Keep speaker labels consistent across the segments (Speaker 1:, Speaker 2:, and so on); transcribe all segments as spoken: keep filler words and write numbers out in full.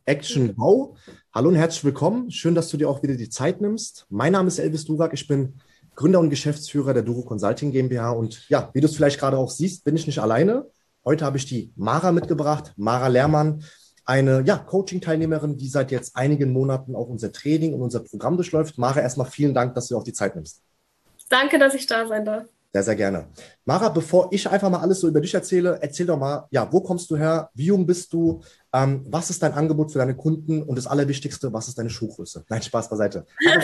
Speaker 1: Action Go. Hallo und herzlich willkommen. Schön, dass du dir auch wieder die Zeit nimmst. Mein Name ist Elvis Durak. Ich bin Gründer und Geschäftsführer der Duro Consulting GmbH. Und ja, wie du es vielleicht gerade auch siehst, bin ich nicht alleine. Heute habe ich die Mara mitgebracht, Mara Lehrmann, eine ja, Coaching-Teilnehmerin, die seit jetzt einigen Monaten auch unser Training und unser Programm durchläuft. Mara, erstmal vielen Dank, dass du dir auch die Zeit nimmst.
Speaker 2: Danke, dass ich da sein darf.
Speaker 1: Sehr, sehr gerne. Mara, bevor ich einfach mal alles so über dich erzähle, erzähl doch mal, ja, wo kommst du her? Wie jung bist du? Ähm, was ist dein Angebot für deine Kunden? Und das Allerwichtigste, was ist deine Schuhgröße? Nein, Spaß beiseite.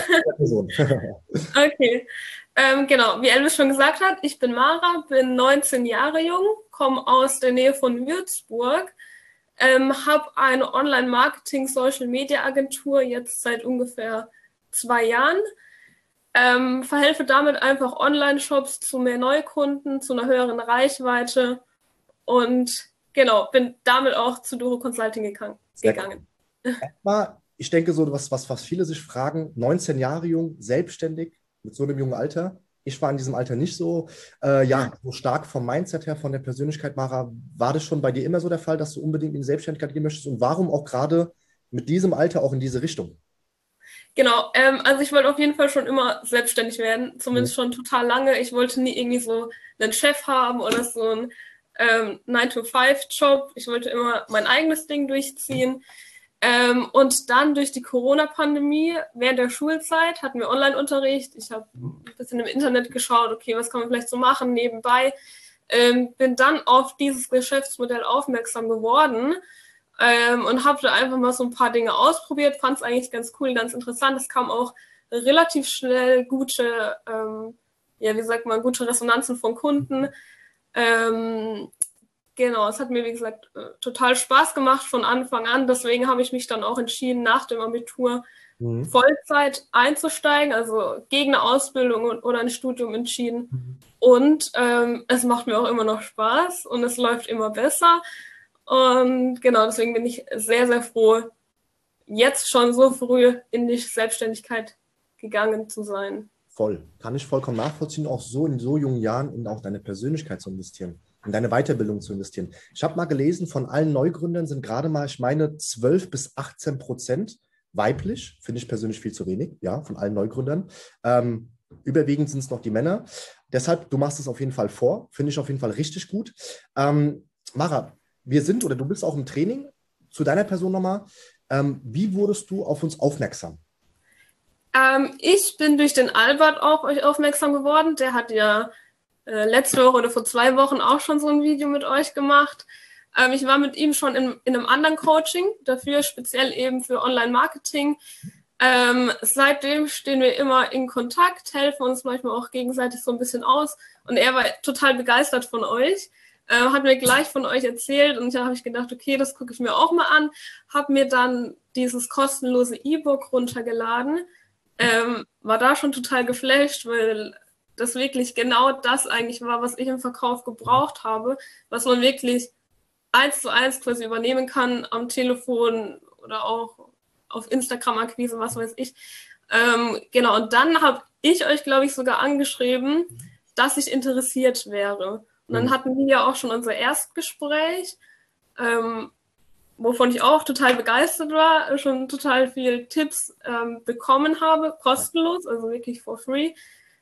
Speaker 2: Okay, ähm, genau. Wie Elvis schon gesagt hat, ich bin Mara, bin neunzehn Jahre jung, komme aus der Nähe von Würzburg, ähm, habe eine Online-Marketing-Social-Media-Agentur jetzt seit ungefähr zwei Jahren. Ähm, verhelfe damit einfach Online-Shops zu mehr Neukunden, zu einer höheren Reichweite und genau, bin damit auch zu Duro Consulting gegangen.
Speaker 1: Cool. Erstmal, ich denke so, was, was, was viele sich fragen, neunzehn Jahre jung, selbstständig, mit so einem jungen Alter. Ich war in diesem Alter nicht so, äh, ja, so stark vom Mindset her, von der Persönlichkeit, Mara. War das schon bei dir immer so der Fall, dass du unbedingt in die Selbstständigkeit gehen möchtest? Und warum auch gerade mit diesem Alter auch in diese Richtung?
Speaker 2: Genau, ähm, also ich wollte auf jeden Fall schon immer selbstständig werden, zumindest schon total lange. Ich wollte nie irgendwie so einen Chef haben oder so einen ähm, nine to five Job. Ich wollte immer mein eigenes Ding durchziehen. Ähm, und dann durch die Corona-Pandemie, während der Schulzeit, hatten wir Online-Unterricht. Ich habe ein bisschen im Internet geschaut, okay, was kann man vielleicht so machen nebenbei. Ähm, bin dann auf dieses Geschäftsmodell aufmerksam geworden. Ähm, und habe da einfach mal so ein paar Dinge ausprobiert, fand es eigentlich ganz cool, ganz interessant. Es kam auch relativ schnell gute, ähm, ja, wie sagt man, gute Resonanzen von Kunden. Ähm, genau, es hat mir, wie gesagt, total Spaß gemacht von Anfang an. Deswegen habe ich mich dann auch entschieden, nach dem Abitur mhm. Vollzeit einzusteigen, also gegen eine Ausbildung oder ein Studium entschieden. Mhm. Und ähm, es macht mir auch immer noch Spaß und es läuft immer besser. Und genau, deswegen bin ich sehr, sehr froh, jetzt schon so früh in die Selbstständigkeit gegangen zu sein.
Speaker 1: Voll. Kann ich vollkommen nachvollziehen, auch so in so jungen Jahren in auch deine Persönlichkeit zu investieren, in deine Weiterbildung zu investieren. Ich habe mal gelesen, von allen Neugründern sind gerade mal, ich meine, zwölf bis achtzehn Prozent weiblich. Finde ich persönlich viel zu wenig, ja, von allen Neugründern. Ähm, überwiegend sind es noch die Männer. Deshalb, du machst es auf jeden Fall vor. Finde ich auf jeden Fall richtig gut. Ähm, Mara, wir sind oder du bist auch im Training. Zu deiner Person nochmal. Ähm, wie wurdest du auf uns aufmerksam?
Speaker 2: Ähm, ich bin durch den Albert auf euch aufmerksam geworden. Der hat ja äh, letzte Woche oder vor zwei Wochen auch schon so ein Video mit euch gemacht. Ähm, ich war mit ihm schon in, in einem anderen Coaching, dafür speziell eben für Online-Marketing. Ähm, seitdem stehen wir immer in Kontakt, helfen uns manchmal auch gegenseitig so ein bisschen aus. Und er war total begeistert von euch. Äh, hat mir gleich von euch erzählt und da habe ich gedacht, okay, das gucke ich mir auch mal an. Habe mir dann dieses kostenlose E-Book runtergeladen. Ähm, war da schon total geflasht, weil das wirklich genau das eigentlich war, was ich im Verkauf gebraucht habe, was man wirklich eins zu eins quasi übernehmen kann am Telefon oder auch auf Instagram-Akquise, was weiß ich. Ähm, genau, und dann habe ich euch, glaube ich, sogar angeschrieben, dass ich interessiert wäre. Und dann hatten wir ja auch schon unser Erstgespräch, ähm, wovon ich auch total begeistert war, schon total viel Tipps ähm, bekommen habe, kostenlos, also wirklich for free.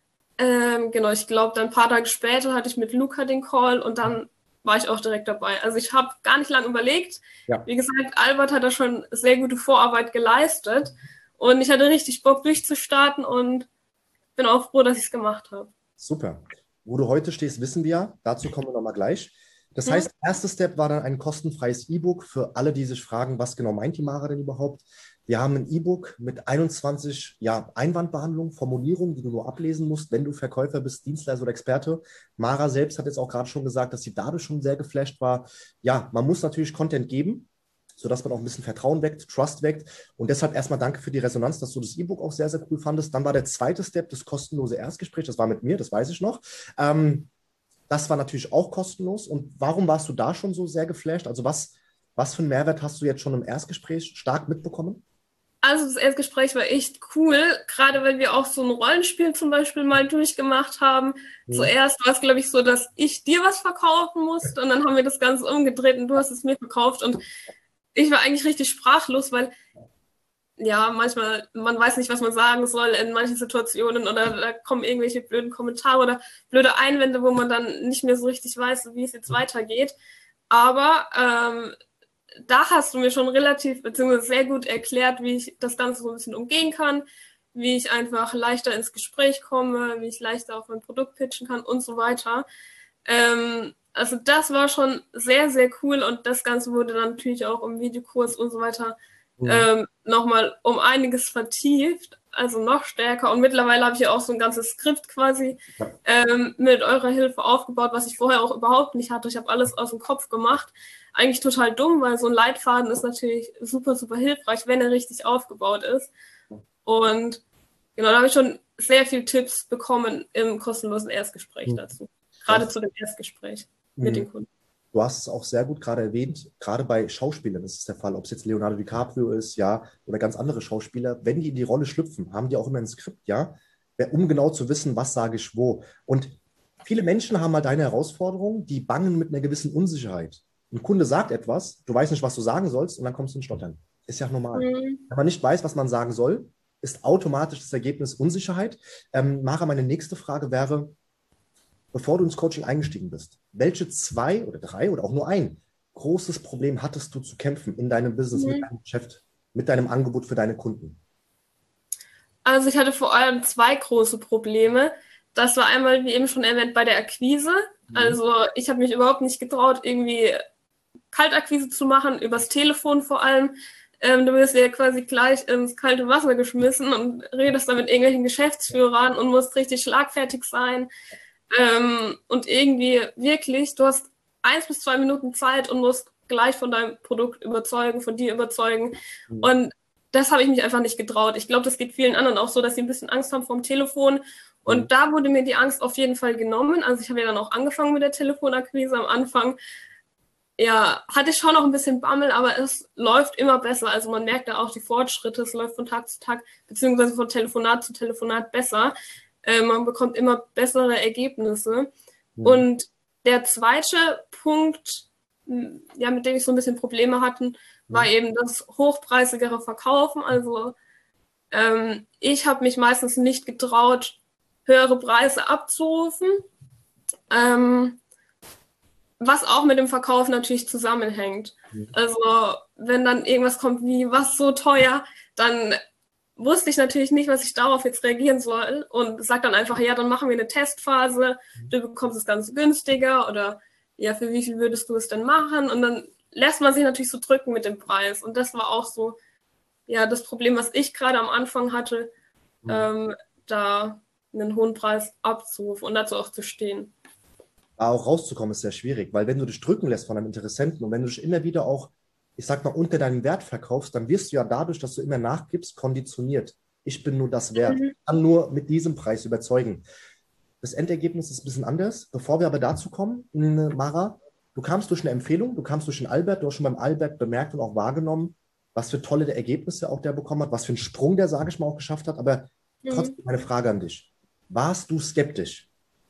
Speaker 2: Ähm, genau, ich glaube, dann ein paar Tage später hatte ich mit Luca den Call und dann war ich auch direkt dabei. Also ich habe gar nicht lange überlegt. Ja. Wie gesagt, Albert hat da schon sehr gute Vorarbeit geleistet und ich hatte richtig Bock durchzustarten und bin auch froh, dass ich es gemacht habe.
Speaker 1: Super. Wo du heute stehst, wissen wir ja. Dazu kommen wir nochmal gleich. Das heißt, der erste Step war dann ein kostenfreies E-Book für alle, die sich fragen, was genau meint die Mara denn überhaupt? Wir haben ein E-Book mit einundzwanzig ja, Einwandbehandlungen, Formulierungen, die du nur ablesen musst, wenn du Verkäufer bist, Dienstleister oder Experte. Mara selbst hat jetzt auch gerade schon gesagt, dass sie dadurch schon sehr geflasht war. Ja, man muss natürlich Content geben, sodass man auch ein bisschen Vertrauen weckt, Trust weckt. Und deshalb erstmal danke für die Resonanz, dass du das E-Book auch sehr, sehr cool fandest. Dann war der zweite Step das kostenlose Erstgespräch. Das war mit mir, das weiß ich noch. Ähm, das war natürlich auch kostenlos. Und warum warst du da schon so sehr geflasht? Also was, was für einen Mehrwert hast du jetzt schon im Erstgespräch stark mitbekommen?
Speaker 2: Also das Erstgespräch war echt cool, gerade weil wir auch so ein Rollenspiel zum Beispiel mal durchgemacht haben. Mhm. Zuerst war es, glaube ich, so, dass ich dir was verkaufen musste und dann haben wir das Ganze umgedreht und du hast es mir verkauft und ich war eigentlich richtig sprachlos, weil ja, manchmal, man weiß nicht, was man sagen soll in manchen Situationen oder da kommen irgendwelche blöden Kommentare oder blöde Einwände, wo man dann nicht mehr so richtig weiß, wie es jetzt weitergeht. Aber ähm, da hast du mir schon relativ, beziehungsweise sehr gut erklärt, wie ich das Ganze so ein bisschen umgehen kann, wie ich einfach leichter ins Gespräch komme, wie ich leichter auf mein Produkt pitchen kann und so weiter. Ähm, also das war schon sehr, sehr cool und das Ganze wurde dann natürlich auch im Videokurs und so weiter
Speaker 1: Mhm.
Speaker 2: ähm, nochmal um einiges vertieft, also noch stärker. Und mittlerweile habe ich ja auch so ein ganzes Skript quasi
Speaker 1: Ja.
Speaker 2: ähm, mit eurer Hilfe aufgebaut, was ich vorher auch überhaupt nicht hatte. Ich habe alles aus dem Kopf gemacht. Eigentlich total dumm, weil so ein Leitfaden ist natürlich super, super hilfreich, wenn er richtig aufgebaut ist. Und genau, da habe ich schon sehr viele Tipps bekommen im kostenlosen Erstgespräch
Speaker 1: Mhm.
Speaker 2: dazu.
Speaker 1: Du
Speaker 2: Gerade
Speaker 1: hast,
Speaker 2: zu dem Erstgespräch mit
Speaker 1: mhm.
Speaker 2: den Kunden.
Speaker 1: Du hast es auch sehr gut gerade erwähnt, gerade bei Schauspielern ist es der Fall, ob es jetzt Leonardo DiCaprio ist, ja, oder ganz andere Schauspieler, wenn die in die Rolle schlüpfen, haben die auch immer ein Skript, ja, um genau zu wissen, was sage ich wo. Und viele Menschen haben halt eine Herausforderung, die bangen mit einer gewissen Unsicherheit. Ein Kunde sagt etwas, du weißt nicht, was du sagen sollst, und dann kommst du ins Stottern. Ist ja normal.
Speaker 2: Mhm.
Speaker 1: Wenn man nicht weiß, was man sagen soll, ist automatisch das Ergebnis Unsicherheit. Ähm, Mara, meine nächste Frage wäre, bevor du ins Coaching eingestiegen bist, welche zwei oder drei oder auch nur ein großes Problem hattest du zu kämpfen in deinem Business, mit
Speaker 2: Mhm.
Speaker 1: deinem Geschäft, mit deinem Angebot für deine Kunden?
Speaker 2: Also ich hatte vor allem zwei große Probleme. Das war einmal, wie eben schon erwähnt, bei der Akquise.
Speaker 1: Mhm.
Speaker 2: Also ich habe mich überhaupt nicht getraut, irgendwie Kaltakquise zu machen, übers Telefon vor allem. Ähm, du wirst ja quasi gleich ins kalte Wasser geschmissen und redest da mit irgendwelchen Geschäftsführern und musst richtig schlagfertig sein. Ähm, und irgendwie wirklich, du hast eins bis zwei Minuten Zeit und musst gleich von deinem Produkt überzeugen, von dir überzeugen.
Speaker 1: Mhm.
Speaker 2: Und das habe ich mich einfach nicht getraut. Ich glaube, das geht vielen anderen auch so, dass sie ein bisschen Angst haben vom Telefon.
Speaker 1: Mhm.
Speaker 2: Und da wurde mir die Angst auf jeden Fall genommen. Also ich habe ja dann auch angefangen mit der Telefonakquise am Anfang. Ja, hatte ich schon noch ein bisschen Bammel, aber es läuft immer besser. Also man merkt da auch die Fortschritte. Es läuft von Tag zu Tag, beziehungsweise von Telefonat zu Telefonat besser. Äh, man bekommt immer bessere Ergebnisse.
Speaker 1: Mhm.
Speaker 2: Und der zweite Punkt, ja, mit dem ich so ein bisschen Probleme hatte, war
Speaker 1: Mhm.
Speaker 2: eben das hochpreisigere Verkaufen. Also ähm, ich habe mich meistens nicht getraut, höhere Preise abzurufen. Ähm, was auch mit dem Verkauf natürlich zusammenhängt.
Speaker 1: Mhm.
Speaker 2: Also wenn dann irgendwas kommt wie, was so teuer, dann wusste ich natürlich nicht, was ich darauf jetzt reagieren soll und sage dann einfach, ja, dann machen wir eine Testphase, du bekommst es ganz günstiger oder ja, für wie viel würdest du es denn machen? Und dann lässt man sich natürlich so drücken mit dem Preis. Und das war auch so, ja, das Problem, was ich gerade am Anfang hatte,
Speaker 1: Mhm.
Speaker 2: ähm, da einen hohen Preis abzurufen und dazu auch zu stehen.
Speaker 1: Da auch rauszukommen ist sehr schwierig, weil wenn du dich drücken lässt von einem Interessenten und wenn du dich immer wieder auch, ich sag mal, unter deinem Wert verkaufst, dann wirst du ja dadurch, dass du immer nachgibst, konditioniert. Ich bin nur das wert.
Speaker 2: Mhm.
Speaker 1: Ich kann nur mit diesem Preis überzeugen. Das Endergebnis ist ein bisschen anders. Bevor wir aber dazu kommen, Mara, du kamst durch eine Empfehlung, du kamst durch den Albert, du hast schon beim Albert bemerkt und auch wahrgenommen, was für tolle Ergebnisse auch der bekommen hat, was für einen Sprung der, sage ich mal, auch geschafft hat. Aber
Speaker 2: Mhm.
Speaker 1: trotzdem meine Frage an dich. Warst du skeptisch?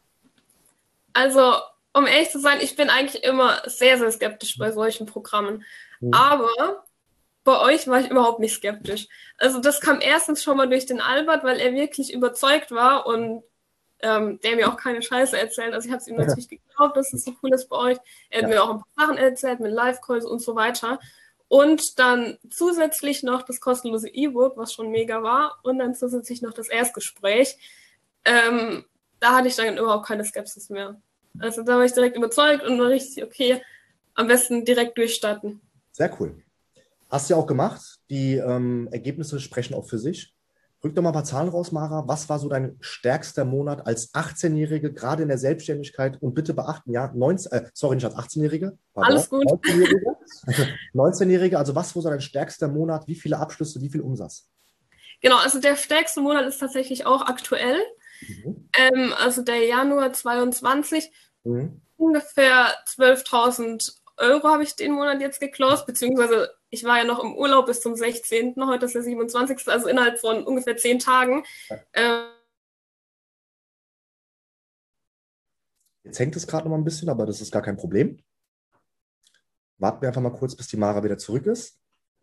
Speaker 2: Also, um ehrlich zu sein, ich bin eigentlich immer sehr, sehr skeptisch bei solchen Programmen.
Speaker 1: Mhm.
Speaker 2: Aber bei euch war ich überhaupt nicht skeptisch. Also, das kam erstens schon mal durch den Albert, weil er wirklich überzeugt war und ähm, der mir auch keine Scheiße erzählt. Also, ich habe es ihm natürlich geglaubt, dass es so cool ist bei euch. Er hat
Speaker 1: Ja.
Speaker 2: mir auch ein paar Sachen erzählt mit Live-Calls und so weiter. Und dann zusätzlich noch das kostenlose E-Book, was schon mega war. Und dann zusätzlich noch das Erstgespräch. Ähm, da hatte ich dann überhaupt keine Skepsis mehr. Also da war ich direkt überzeugt und war richtig, okay, am besten direkt durchstarten.
Speaker 1: Sehr cool. Hast du ja auch gemacht. Die ähm, Ergebnisse sprechen auch für sich. Rück doch mal ein paar Zahlen raus, Mara. Was war so dein stärkster Monat als achtzehn-Jährige, gerade in der Selbstständigkeit? Und bitte beachten, ja, neunzehn, äh, sorry, nicht als achtzehn-Jährige, pardon,
Speaker 2: Alles gut.
Speaker 1: neunzehn-Jährige. neunzehn-Jährige, also was war so dein stärkster Monat? Wie viele Abschlüsse, wie viel Umsatz?
Speaker 2: Genau, also der stärkste Monat ist tatsächlich auch aktuell.
Speaker 1: Mhm.
Speaker 2: Ähm, also der Januar zweiundzwanzig,
Speaker 1: Mhm.
Speaker 2: ungefähr zwölftausend Euro habe ich den Monat jetzt geclosed, beziehungsweise ich war ja noch im Urlaub bis zum sechzehnten Heute ist der siebenundzwanzigste Also innerhalb von ungefähr zehn Tagen. Ähm,
Speaker 1: Jetzt hängt es gerade noch mal ein bisschen, aber das ist gar kein Problem. Warten wir einfach mal kurz, bis die Mara wieder zurück ist.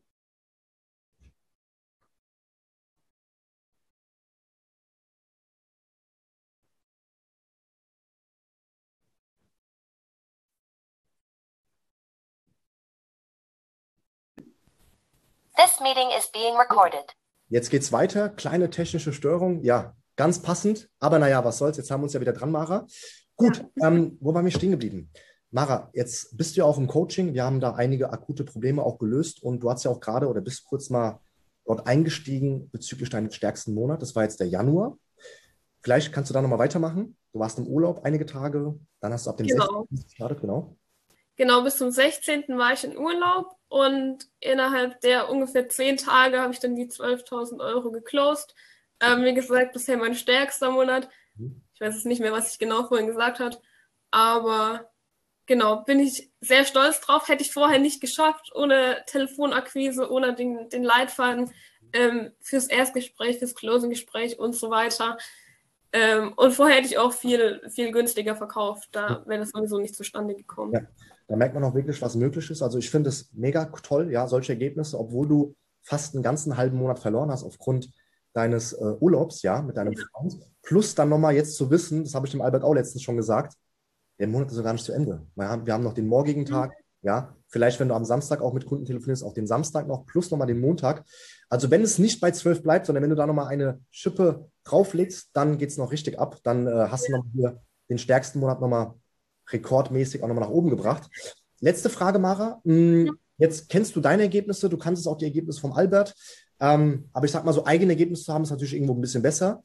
Speaker 3: This meeting is being recorded.
Speaker 1: Jetzt geht's weiter. Kleine technische Störung. Ja, ganz passend. Aber naja, was soll's. Jetzt haben wir uns ja wieder dran, Mara. Gut, ähm, wo waren wir stehen geblieben? Mara, jetzt bist du ja auch im Coaching. Wir haben da einige akute Probleme auch gelöst. Und du hast ja auch gerade oder bist kurz mal dort eingestiegen bezüglich deines stärksten Monats. Das war jetzt der Januar. Vielleicht kannst du da nochmal weitermachen. Du warst im Urlaub einige Tage. Dann hast du ab dem
Speaker 2: Genau.
Speaker 1: sechzehnten gestartet, genau.
Speaker 2: Genau, bis zum sechzehnten war ich in Urlaub und innerhalb der ungefähr zehn Tage habe ich dann die zwölftausend Euro geclosed. Ähm, wie gesagt, bisher mein stärkster Monat. Ich weiß jetzt nicht mehr, was ich genau vorhin gesagt habe, aber genau, bin ich sehr stolz drauf. Hätte ich vorher nicht geschafft, ohne Telefonakquise, ohne den, den Leitfaden ähm, fürs Erstgespräch, fürs Closing-Gespräch und so weiter. Ähm, und vorher hätte ich auch viel, viel günstiger verkauft. Da wäre das sowieso nicht zustande gekommen.
Speaker 1: Ja, da merkt man auch wirklich, was möglich ist. Also ich finde es mega toll, ja, solche Ergebnisse, obwohl du fast einen ganzen halben Monat verloren hast aufgrund deines äh, Urlaubs, ja, mit deinem
Speaker 2: Ja.
Speaker 1: Freund. Plus dann nochmal jetzt zu wissen, das habe ich dem Albert auch letztens schon gesagt, der Monat ist noch gar nicht zu Ende. Wir haben, wir haben noch den morgigen Tag, ja, vielleicht, wenn du am Samstag auch mit Kunden telefonierst, auch den Samstag noch, plus nochmal den Montag. Also wenn es nicht bei zwölf bleibt, sondern wenn du da nochmal eine Schippe drauflegst, dann geht es noch richtig ab. Dann äh, hast du noch hier den stärksten Monat nochmal rekordmäßig auch nochmal nach oben gebracht. Letzte Frage, Mara. Hm, jetzt kennst du deine Ergebnisse, du kannst es auch die Ergebnisse vom Albert. Ähm, aber ich sag mal, so eigene Ergebnisse zu haben, ist natürlich irgendwo ein bisschen besser.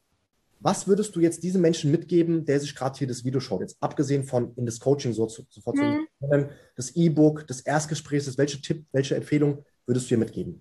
Speaker 1: Was würdest du jetzt diesem Menschen mitgeben, der sich gerade hier das Video schaut, jetzt abgesehen von in das Coaching so zu, sofort
Speaker 2: Hm.
Speaker 1: zu das E-Book, das Erstgespräch, welche Tipp, welche Empfehlung würdest du hier mitgeben?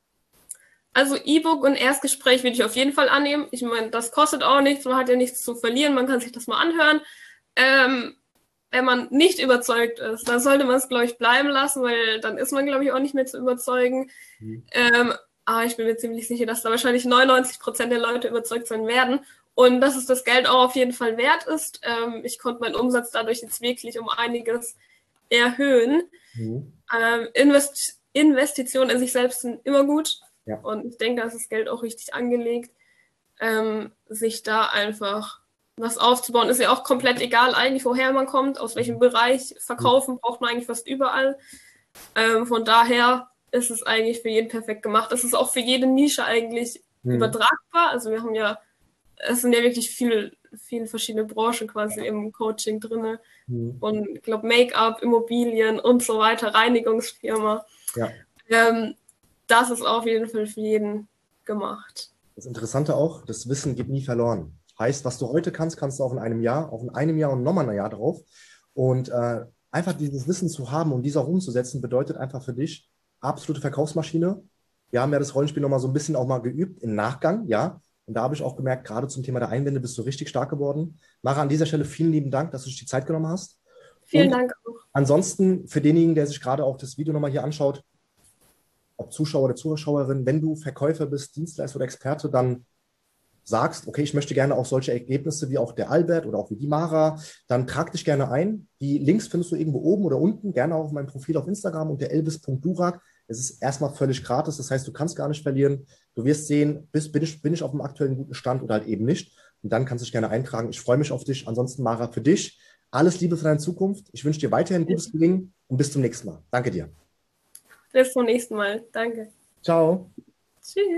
Speaker 2: Also E-Book und Erstgespräch würde ich auf jeden Fall annehmen. Ich meine, das kostet auch nichts, man hat ja nichts zu verlieren, man kann sich das mal anhören. Ähm, wenn man nicht überzeugt ist, dann sollte man es, glaube ich, bleiben lassen, weil dann ist man, glaube ich, auch nicht mehr zu überzeugen.
Speaker 1: Mhm.
Speaker 2: Ähm, aber ich bin mir ziemlich sicher, dass da wahrscheinlich neunundneunzig Prozent der Leute überzeugt sein werden und dass es das Geld auch auf jeden Fall wert ist. Ähm, ich konnte meinen Umsatz dadurch jetzt wirklich um einiges erhöhen.
Speaker 1: Mhm.
Speaker 2: Ähm, Invest Investitionen in sich selbst sind immer gut.
Speaker 1: Ja.
Speaker 2: Und ich denke, da ist das Geld auch richtig angelegt, ähm, sich da einfach was aufzubauen. Ist ja auch komplett egal eigentlich, woher man kommt, aus welchem Bereich. Verkaufen braucht man eigentlich fast überall. Ähm, von daher ist es eigentlich für jeden perfekt gemacht. Es ist auch für jede Nische eigentlich
Speaker 1: Mhm.
Speaker 2: übertragbar. Also wir haben ja, es sind ja wirklich viele, viele verschiedene Branchen quasi im Coaching drin.
Speaker 1: Mhm.
Speaker 2: Und ich glaube Make-up, Immobilien und so weiter, Reinigungsfirma.
Speaker 1: Ja.
Speaker 2: Ähm, das ist auf jeden Fall für jeden gemacht.
Speaker 1: Das Interessante auch, das Wissen geht nie verloren. Heißt, was du heute kannst, kannst du auch in einem Jahr, auch in einem Jahr und nochmal ein Jahr drauf. Und äh, einfach dieses Wissen zu haben und dies auch umzusetzen, bedeutet einfach für dich absolute Verkaufsmaschine. Wir haben ja das Rollenspiel nochmal so ein bisschen auch mal geübt im Nachgang, ja. Und da habe ich auch gemerkt, gerade zum Thema der Einwände bist du richtig stark geworden. Mara, an dieser Stelle vielen lieben Dank, dass du dich die Zeit genommen hast.
Speaker 2: Vielen
Speaker 1: und
Speaker 2: Dank auch.
Speaker 1: Ansonsten für denjenigen, der sich gerade auch das Video nochmal hier anschaut, ob Zuschauer oder Zuschauerin, wenn du Verkäufer bist, Dienstleister oder Experte, dann sagst, okay, ich möchte gerne auch solche Ergebnisse wie auch der Albert oder auch wie die Mara, dann trag dich gerne ein. Die Links findest du irgendwo oben oder unten, gerne auch auf meinem Profil auf Instagram unter elvis punkt durak. Es ist erstmal völlig gratis, das heißt, du kannst gar nicht verlieren. Du wirst sehen, bist, bin, ich, bin ich auf dem aktuellen guten Stand oder halt eben nicht. Und dann kannst du dich gerne eintragen. Ich freue mich auf dich. Ansonsten, Mara, für dich alles Liebe für deine Zukunft. Ich wünsche dir weiterhin gutes Gelingen und bis zum nächsten Mal. Danke dir.
Speaker 2: Bis zum nächsten Mal. Danke.
Speaker 1: Ciao.
Speaker 2: Tschüss.